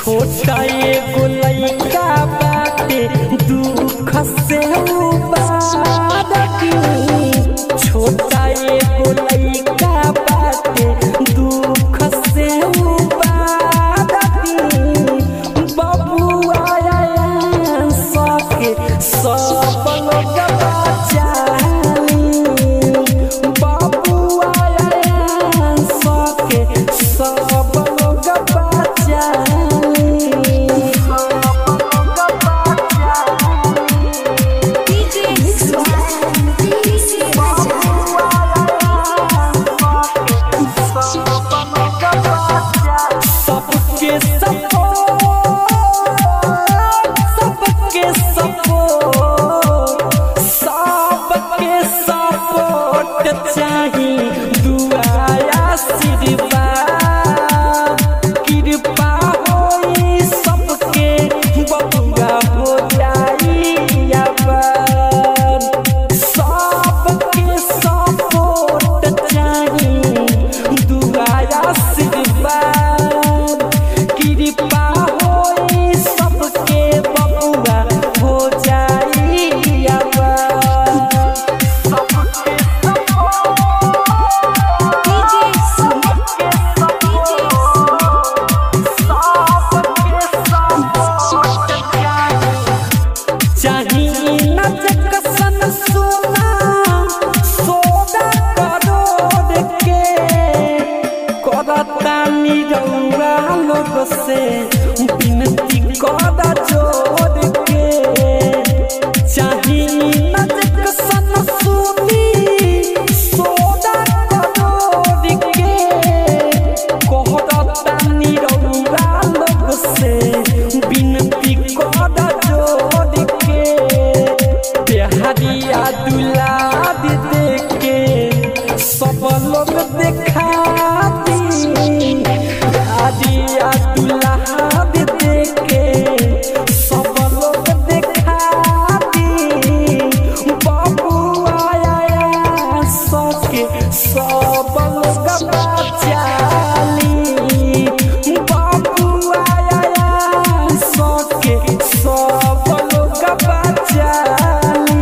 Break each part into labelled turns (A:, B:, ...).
A: छोटा एगो लइका बाटे दुख से उबारती छोटा एगो लइका बाटे दुख से उबारती बबुआ सके सब लोग बचाली बबुआ सके सब लोग से बिनती कदा जोड़ के चाही नजक सन सुनी सोदा करोड़ के कहता निरौरा लोग से बिनती कदा जोड़ के बिहारिया दुलाद दे के सब लोग देखाती दिया दुल्हाद देके सब लोग देखाती बबुआ सके सब लोग बचाली बबुआ सके सब लोग बचाली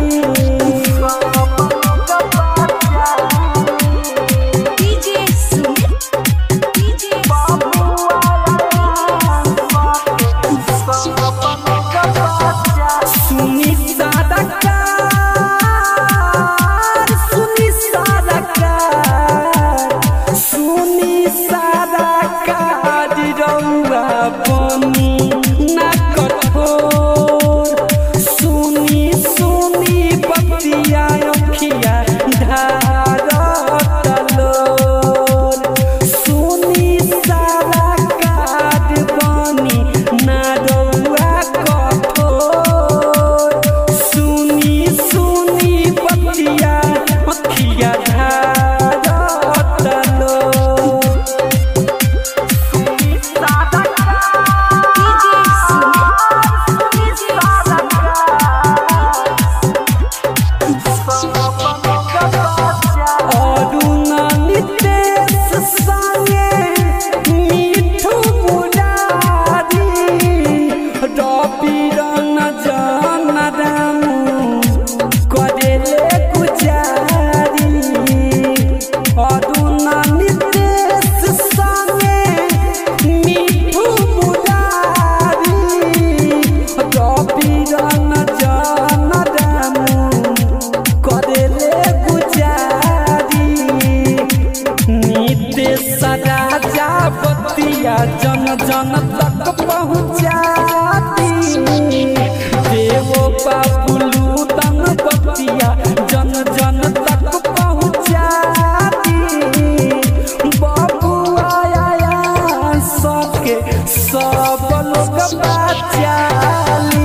A: जन जन तक पहुँचाती देवो बाबुलू तन बतिया जन जन तक पहुँचाती बबुआ सके सब लोग बचाली।